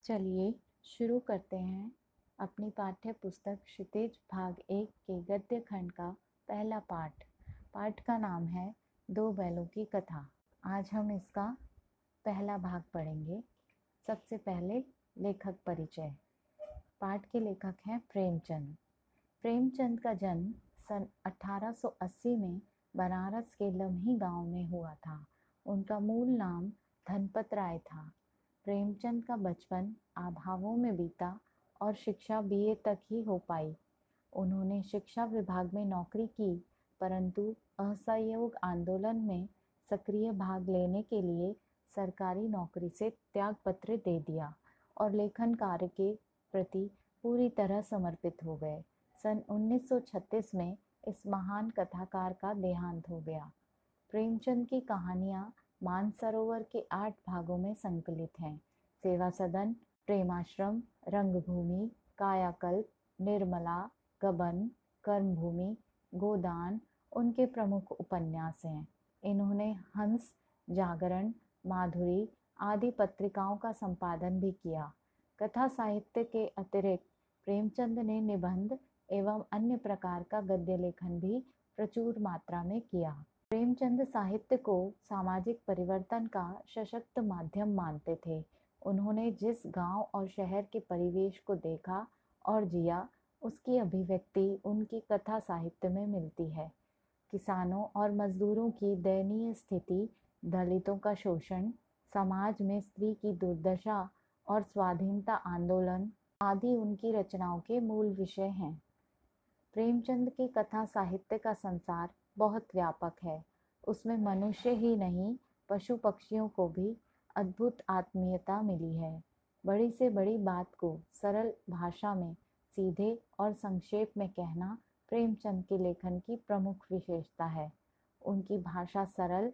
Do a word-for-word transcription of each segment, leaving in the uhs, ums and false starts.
चलिए शुरू करते हैं अपनी पाठ्य पुस्तक क्षितिज भाग एक के गद्य खंड का पहला पाठ। पाठ का नाम है दो बैलों की कथा। आज हम इसका पहला भाग पढ़ेंगे। सबसे पहले लेखक परिचय। पाठ के लेखक हैं प्रेमचंद। प्रेमचंद का जन्म सन अठारह सौ अस्सी में बनारस के लम्ही गांव में हुआ था। उनका मूल नाम धनपत राय था। प्रेमचंद का बचपन अभावों में बीता और शिक्षा बीए तक ही हो पाई। उन्होंने शिक्षा विभाग में नौकरी की, परंतु असहयोग आंदोलन में सक्रिय भाग लेने के लिए सरकारी नौकरी से त्यागपत्र दे दिया और लेखन कार्य के प्रति पूरी तरह समर्पित हो गए। सन उन्नीस सौ छत्तीस में इस महान कथाकार का देहांत हो गया। प्रेमचंद की कहानियाँ मानसरोवर के आठ भागों में संकलित हैं। सेवा सदन, प्रेमाश्रम, रंगभूमि, कायाकल्प, निर्मला, गबन, कर्मभूमि, गोदान उनके प्रमुख उपन्यास हैं। इन्होंने हंस, जागरण, माधुरी आदि पत्रिकाओं का संपादन भी किया। कथा साहित्य के अतिरिक्त प्रेमचंद ने निबंध एवं अन्य प्रकार का गद्य लेखन भी प्रचुर मात्रा में किया। प्रेमचंद साहित्य को सामाजिक परिवर्तन का सशक्त माध्यम मानते थे। उन्होंने जिस गांव और शहर के परिवेश को देखा और जिया, उसकी अभिव्यक्ति उनकी कथा साहित्य में मिलती है। किसानों और मजदूरों की दयनीय स्थिति, दलितों का शोषण, समाज में स्त्री की दुर्दशा और स्वाधीनता आंदोलन आदि उनकी रचनाओं के मूल विषय हैं। प्रेमचंद के कथा साहित्य का संसार बहुत व्यापक है। उसमें मनुष्य ही नहीं, पशु पक्षियों को भी अद्भुत आत्मीयता मिली है। बड़ी से बड़ी बात को सरल भाषा में सीधे और संक्षेप में कहना प्रेमचंद के लेखन की प्रमुख विशेषता है। उनकी भाषा सरल,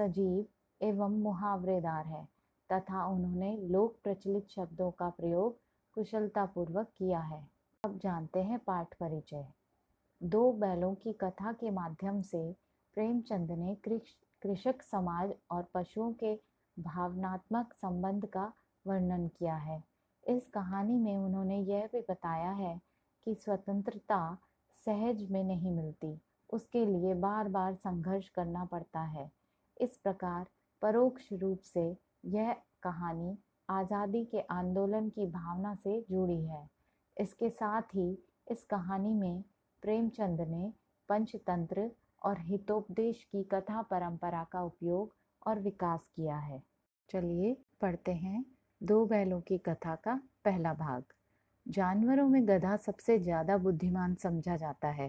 सजीव एवं मुहावरेदार है तथा उन्होंने लोक प्रचलित शब्दों का प्रयोग कुशलतापूर्वक किया है। अब जानते हैं पाठ परिचय। दो बैलों की कथा के माध्यम से प्रेमचंद ने कृषक समाज और पशुओं के भावनात्मक संबंध का वर्णन किया है। इस कहानी में उन्होंने यह भी बताया है कि स्वतंत्रता सहज में नहीं मिलती, उसके लिए बार बार संघर्ष करना पड़ता है। इस प्रकार परोक्ष रूप से यह कहानी आज़ादी के आंदोलन की भावना से जुड़ी है। इसके साथ ही इस कहानी में प्रेमचंद ने पंचतंत्र और हितोपदेश की कथा परंपरा का उपयोग और विकास किया है। चलिए पढ़ते हैं दो बैलों की कथा का पहला भाग। जानवरों में गधा सबसे ज़्यादा बुद्धिमान समझा जाता है।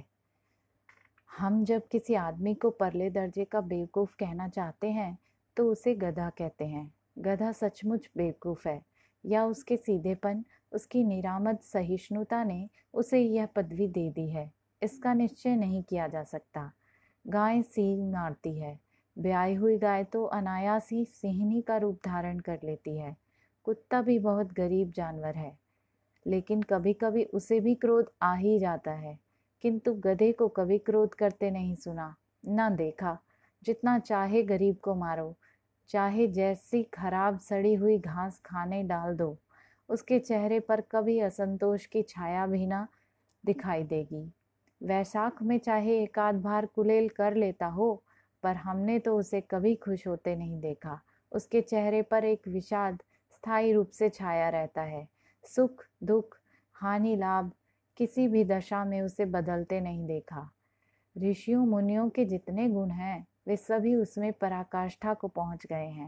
हम जब किसी आदमी को परले दर्जे का बेवकूफ़ कहना चाहते हैं तो उसे गधा कहते हैं। गधा सचमुच बेवकूफ़ है या उसके सीधेपन, उसकी निरामद सहिष्णुता ने उसे यह पदवी दे दी है, इसका निश्चय नहीं किया जा सकता। गाय सींग मारती है। ब्याई हुई गाय तो अनायास ही सिंहनी का रूप धारण कर लेती है। कुत्ता भी बहुत गरीब जानवर है, लेकिन कभी कभी उसे भी क्रोध आ ही जाता है, किंतु गधे को कभी क्रोध करते नहीं सुना, ना देखा। जितना चाहे गरीब को मारो, चाहे जैसी खराब सड़ी हुई घास खाने डाल दो, उसके चेहरे पर कभी असंतोष की छाया भी ना दिखाई देगी। वैशाख में चाहे एकाध बार कुलेल कर लेता हो, पर हमने तो उसे कभी खुश होते नहीं देखा। उसके चेहरे पर एक विषाद स्थायी रूप से छाया रहता है। सुख दुख, हानि लाभ, किसी भी दशा में उसे बदलते नहीं देखा। ऋषियों मुनियों के जितने गुण हैं वे सभी उसमें पराकाष्ठा को पहुंच गए हैं,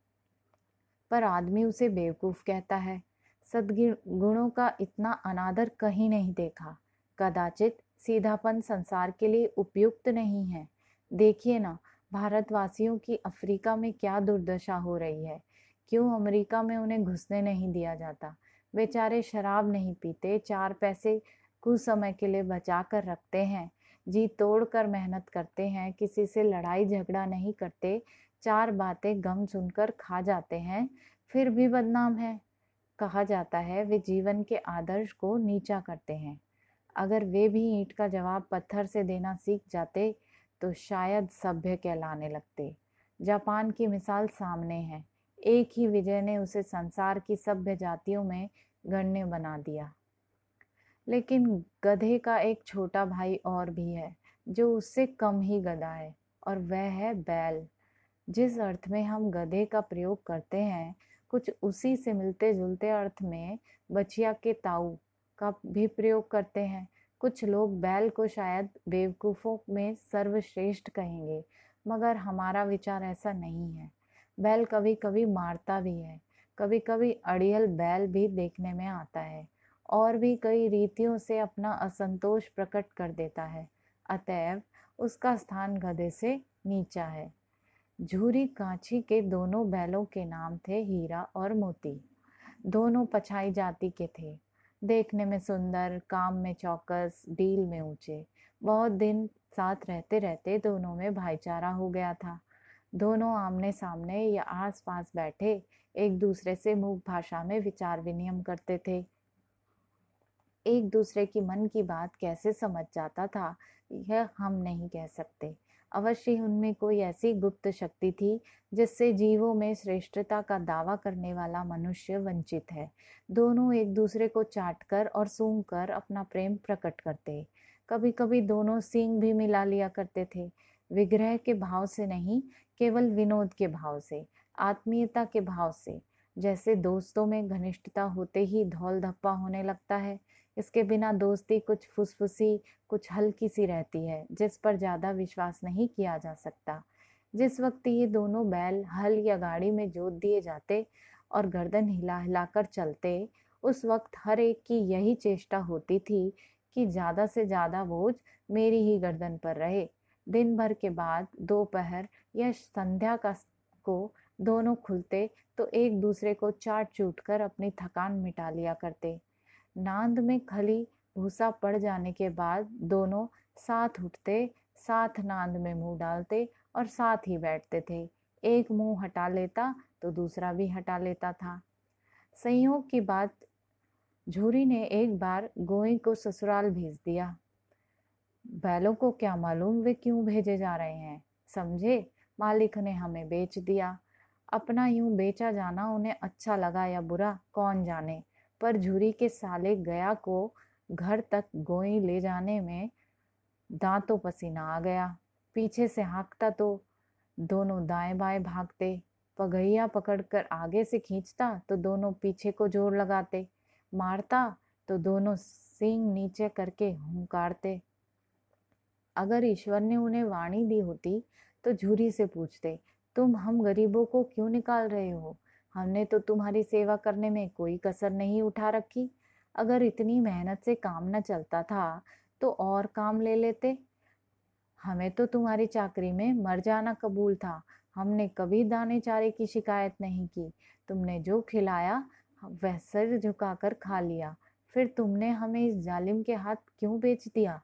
पर आदमी उसे बेवकूफ़ कहता है। सद्गुणों का इतना अनादर कहीं नहीं देखा। कदाचित सीधापन संसार के लिए उपयुक्त नहीं है। देखिए ना, भारतवासियों की अफ्रीका में क्या दुर्दशा हो रही है। क्यों अमेरिका में उन्हें घुसने नहीं दिया जाता। बेचारे शराब नहीं पीते, चार पैसे कुछ समय के लिए बचा कर रखते हैं, जी तोड़ कर मेहनत करते हैं, किसी से लड़ाई झगड़ा नहीं करते, चार बातें गम सुनकर खा जाते हैं, फिर भी बदनाम है। कहा जाता है वे जीवन के आदर्श को नीचा करते हैं। अगर वे भी ईंट का जवाब पत्थर से देना सीख जाते तो शायद सभ्य कहलाने लगते। जापान की मिसाल सामने है। एक ही विजय ने उसे संसार की सभ्य जातियों में गण्य बना दिया। लेकिन गधे का एक छोटा भाई और भी है जो उससे कम ही गधा है, और वह है बैल। जिस अर्थ में हम गधे का प्रयोग करते हैं, कुछ उसी से मिलते जुलते अर्थ में बछिया के ताऊ का भी प्रयोग करते हैं। कुछ लोग बैल को शायद बेवकूफ़ों में सर्वश्रेष्ठ कहेंगे, मगर हमारा विचार ऐसा नहीं है। बैल कभी कभी मारता भी है, कभी कभी अड़ियल बैल भी देखने में आता है, और भी कई रीतियों से अपना असंतोष प्रकट कर देता है। अतएव उसका स्थान गधे से नीचा है। झूरी कांची के दोनों बैलों के नाम थे हीरा और मोती। दोनों पछाई जाति के थे, देखने में सुंदर, काम में चौकस, डील में ऊंचे। बहुत दिन साथ रहते रहते दोनों में भाईचारा हो गया था। दोनों आमने सामने या आस पास बैठे एक दूसरे से मूक भाषा में विचार विनिमय करते थे। एक दूसरे की मन की बात कैसे समझ जाता था, यह हम नहीं कह सकते। अवश्य उनमें कोई ऐसी गुप्त शक्ति थी जिससे जीवों में श्रेष्ठता का दावा करने वाला मनुष्य वंचित है। दोनों एक दूसरे को चाटकर और सूंघकर अपना प्रेम प्रकट करते। कभी कभी दोनों सींग भी मिला लिया करते थे, विग्रह के भाव से नहीं, केवल विनोद के भाव से, आत्मीयता के भाव से। जैसे दोस्तों में घनिष्ठता होते ही धौल धप्पा होने लगता है, इसके बिना दोस्ती कुछ फुसफुसी, कुछ हल्की सी रहती है, जिस पर ज्यादा विश्वास नहीं किया जा सकता। जिस वक्त ये दोनों बैल हल या गाड़ी में जोत दिए जाते और गर्दन हिला हिलाकर चलते, उस वक्त हर एक की यही चेष्टा होती थी कि ज्यादा से ज्यादा बोझ मेरी ही गर्दन पर रहे। दिन भर के बाद दोपहर या संध्या का को दोनों खुलते तो एक दूसरे को चाट चूट कर अपनी थकान मिटा लिया करते। नांद में खली भूसा पड़ जाने के बाद दोनों साथ उठते, साथ नांद में मुंह डालते और साथ ही बैठते थे। एक मुंह हटा लेता तो दूसरा भी हटा लेता था। संयोग की बात, झूरी ने एक बार गोई को ससुराल भेज दिया। बैलों को क्या मालूम वे क्यों भेजे जा रहे हैं, समझे। मालिक ने हमें बेच दिया। अपना यूं बेचा जाना उन्हें अच्छा लगा या बुरा, कौन जाने, पर झूरी के साले गया को घर तक गोई ले जाने में दांतों पसीना आ गया। पीछे से हाँकता तो दोनों दाएं बाएं भागते, पगहिया पकड़कर आगे से खींचता तो दोनों पीछे को जोर लगाते, मारता तो दोनों सींग नीचे करके हुंकारते। अगर ईश्वर ने उन्हें वाणी दी होती तो झूरी से पूछते, तुम हम गरीबों को क्यों निकाल रहे हो? हमने तो तुम्हारी सेवा करने में कोई कसर नहीं उठा रखी। अगर इतनी मेहनत से काम न चलता था तो और काम ले लेते। हमें तो तुम्हारी चाकरी में मर जाना कबूल था। हमने कभी दाने चारे की शिकायत नहीं की। तुमने जो खिलाया वह सिर झुकाकर खा लिया। फिर तुमने हमें इस जालिम के हाथ क्यों बेच दिया?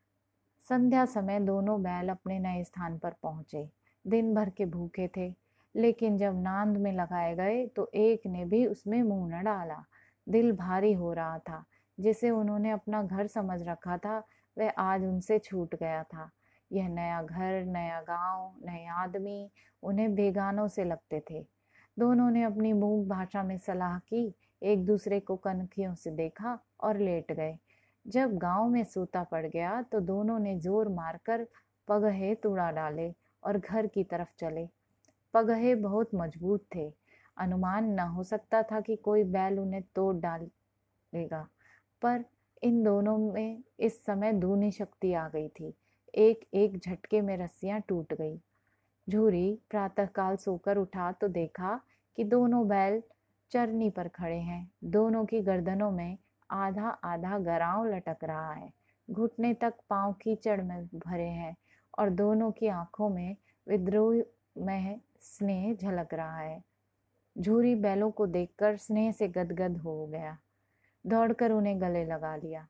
संध्या समय दोनों बैल अपने नए स्थान पर पहुंचे। दिन भर के भूखे थे, लेकिन जब नांद में लगाए गए तो एक ने भी उसमें मुंह न डाला। दिल भारी हो रहा था। जिसे उन्होंने अपना घर समझ रखा था वह आज उनसे छूट गया था। यह नया घर, नया गांव, नए आदमी उन्हें बेगानों से लगते थे। दोनों ने अपनी मूक भाषा में सलाह की, एक दूसरे को कनखियों से देखा और लेट गए। जब गांव में सूता पड़ गया तो दोनों ने जोर मारकर पगहे तुड़ा डाले और घर की तरफ चले। पगहे बहुत मजबूत थे, अनुमान न हो सकता था कि कोई बैल उन्हें तोड़ डालेगा, पर इन दोनों में इस समय दूनी शक्ति आ गई थी। एक एक झटके में रस्सियां टूट गई। झूरी प्रातःकाल सोकर उठा तो देखा कि दोनों बैल चरनी पर खड़े हैं। दोनों की गर्दनों में आधा आधा गराव लटक रहा है, घुटने तक पांव कीचड़ में भरे हैं और दोनों की आंखों में विद्रोह में स्नेह झलक रहा है। झूरी बैलों को देखकर स्नेह से गदगद हो गया, दौड़कर उन्हें गले लगा लिया।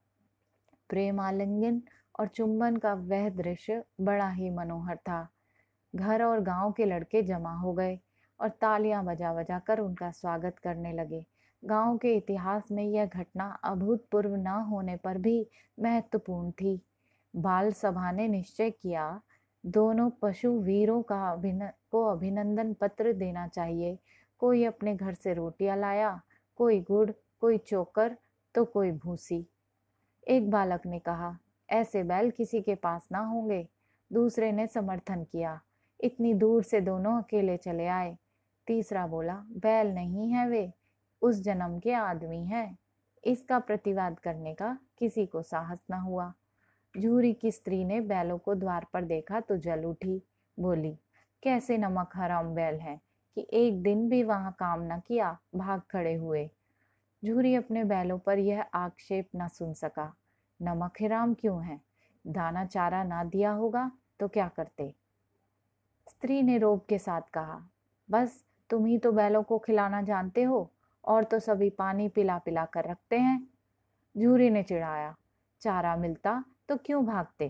प्रेम आलिंगन और चुंबन का वह दृश्य बड़ा ही मनोहर था। घर और गांव के लड़के जमा हो गए और तालियां बजा बजा कर उनका स्वागत करने लगे। गांव के इतिहास में यह घटना अभूतपूर्व न होने पर भी महत्वपूर्ण थी। बाल सभा ने निश्चय किया, दोनों पशु वीरों का अभिन, को अभिनंदन पत्र देना चाहिए। कोई अपने घर से रोटियां लाया, कोई गुड़, कोई चोकर तो कोई भूसी। एक बालक ने कहा, ऐसे बैल किसी के पास ना होंगे। दूसरे ने समर्थन किया, इतनी दूर से दोनों अकेले चले आए। तीसरा बोला, बैल नहीं है वे, उस जन्म के आदमी हैं। इसका प्रतिवाद करने का किसी को साहस न हुआ। झूरी की स्त्री ने बैलों को द्वार पर देखा तो जल उठी। बोली, कैसे नमक हराम बैल हैं कि एक दिन भी वहां काम न किया, भाग खड़े हुए। झूरी अपने बैलों पर यह आक्षेप न सुन सका। नमक हराम क्यों है? दाना चारा ना दिया होगा तो क्या करते? स्त्री ने रोब के साथ कहा, बस तुम ही तो बैलों को खिलाना जानते हो, और तो सभी पानी पिला पिला कर रखते हैं। झूरी ने चिढ़ाया, चारा मिलता तो क्यों भागते?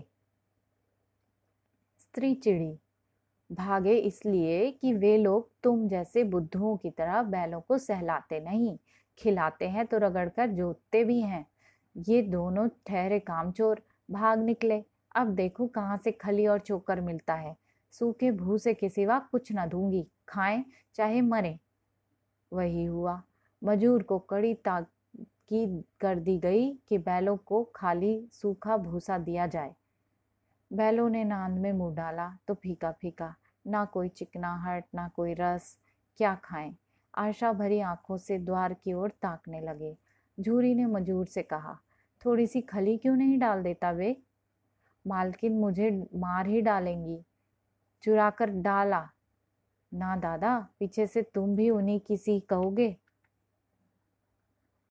स्त्री चिढ़ी, भागे इसलिए कि वे लोग तुम जैसे बुद्धुओं की तरह बैलों को सहलाते नहीं, खिलाते हैं तो रगड़कर जोतते भी हैं। ये दोनों ठहरे कामचोर भाग निकले। अब देखो कहाँ से खली और चोकर मिलता है। सूखे भूसे के सिवा कुछ न दूंगी, खाएं चाहे मरे। वही हुआ। मजूर को कड़ी ताकीद कर दी गई कि बैलों को खाली सूखा भूसा दिया जाए। बैलों ने नांद में मुंह डाला तो फीका फीका, ना कोई चिकनाहट ना कोई रस। क्या खाएं? आशा भरी आंखों से द्वार की ओर ताकने लगे। झूरी ने मजूर से कहा, थोड़ी सी खली क्यों नहीं डाल देता वे? मालकिन मुझे मार ही डालेंगी। चुरा कर डाला ना दादा, पीछे से तुम भी उन्हीं की सी कहोगे।